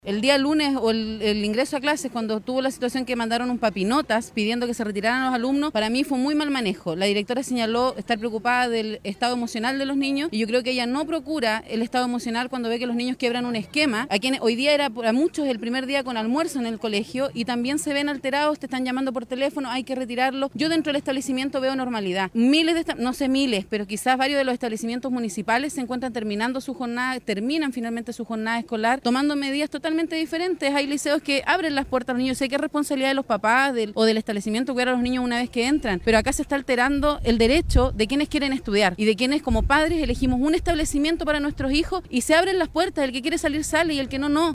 El día lunes o el ingreso a clases, cuando tuvo la situación que mandaron un papinotas pidiendo que se retiraran los alumnos, para mí fue muy mal manejo. La directora señaló estar preocupada del estado emocional de los niños y yo creo que ella no procura el estado emocional cuando ve que los niños quiebran un esquema. A quienes hoy día era para muchos el primer día con almuerzo en el colegio y también se ven alterados, te están llamando por teléfono, hay que retirarlo. Yo dentro del establecimiento veo normalidad. No sé miles, pero quizás varios de los establecimientos municipales se encuentran terminan finalmente su jornada escolar, tomando medidas totalmente diferentes. Hay liceos que abren las puertas a los niños. Sé que es responsabilidad de los papás o del establecimiento cuidar a los niños una vez que entran, pero acá se está alterando el derecho de quienes quieren estudiar y de quienes como padres elegimos un establecimiento para nuestros hijos y se abren las puertas, el que quiere salir sale y el que no, no.